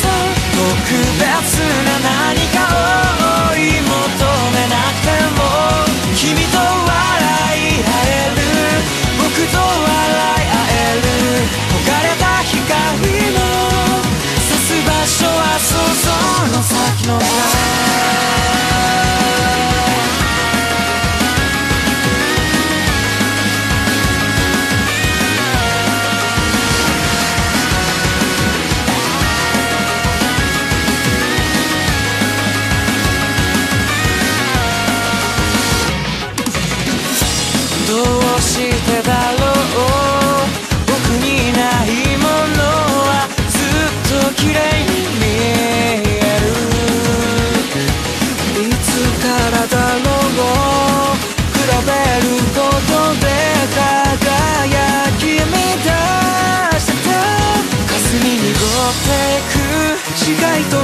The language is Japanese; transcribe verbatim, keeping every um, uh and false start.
特別な何かを追い求めなくても君と笑い合える僕と笑い合える焦がれた光の差す場所は想像の先のどうしてだろう僕にないものはずっと綺麗に見えるいつからだろう比べることで輝き見出してた霞に濁っていく違いと